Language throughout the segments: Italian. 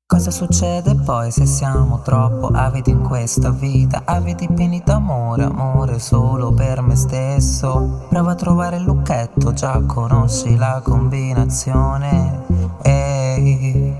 Cosa succede poi se siamo troppo avidi in questa vita? Avidi pieni d'amore, amore solo per me stesso. Prova a trovare il lucchetto, già conosci la combinazione. Ehi,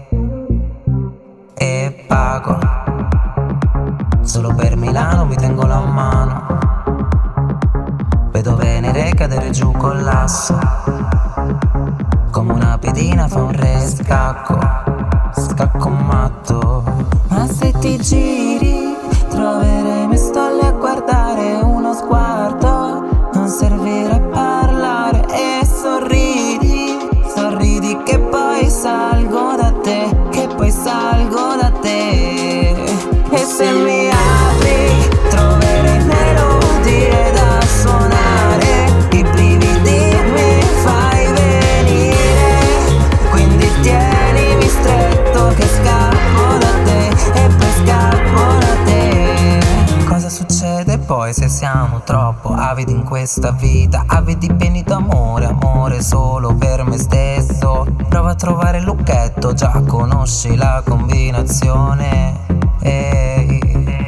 e pago. Solo per Milano mi tengo la mano. Vedo Venere cadere giù col lasso. Come una pedina fa un rescacco. Scacco matto. Ma se ti giri troverai me stolle a guardare, uno sguardo non servirà a parlare. E sorridi, sorridi che poi salgo da te, che poi salgo da te. E se mi apri troverai melodie da suonare, i brividi mi fai venire, quindi tienimi stretto che scappo da te e poi scappo da te. Cosa succede poi se siamo troppo avidi in questa vita? Avidi pieni d'amore, amore solo per me stesso. Prova a trovare il lucchetto, già conosci la combinazione. Ehi,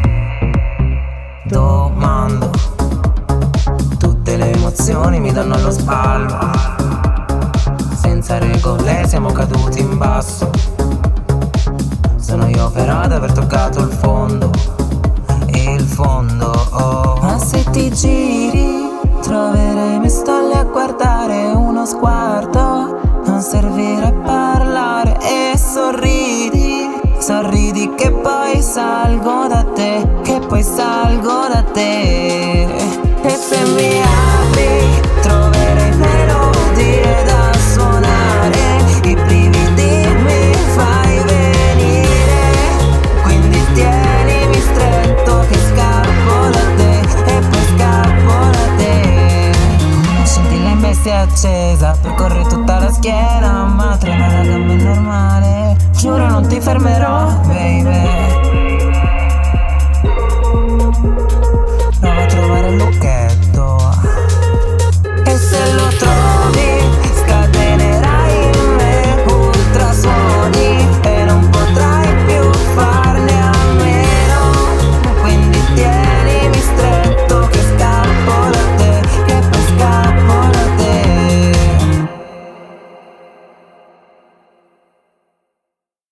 domando. Tutte le emozioni mi danno allo spallo. Senza regole siamo caduti in basso. Sono io però ad aver toccato il fondo. Il fondo, oh. Ma se ti giri troverai me stolle a guardare, uno sguardo non servirà a parlare. E sorridi, sorridi che poi salgo da te, che poi salgo da te. E se mi apri troverai melodie da suonare, i brividi mi fai venire, quindi tienimi stretto che scappo da te e poi scappo da te. Una scintilla in bestia accesa percorre tutta la schiena, ma trema la gamba è normale. Giuro non ti fermerò, baby. Prova a trovare il lucchetto.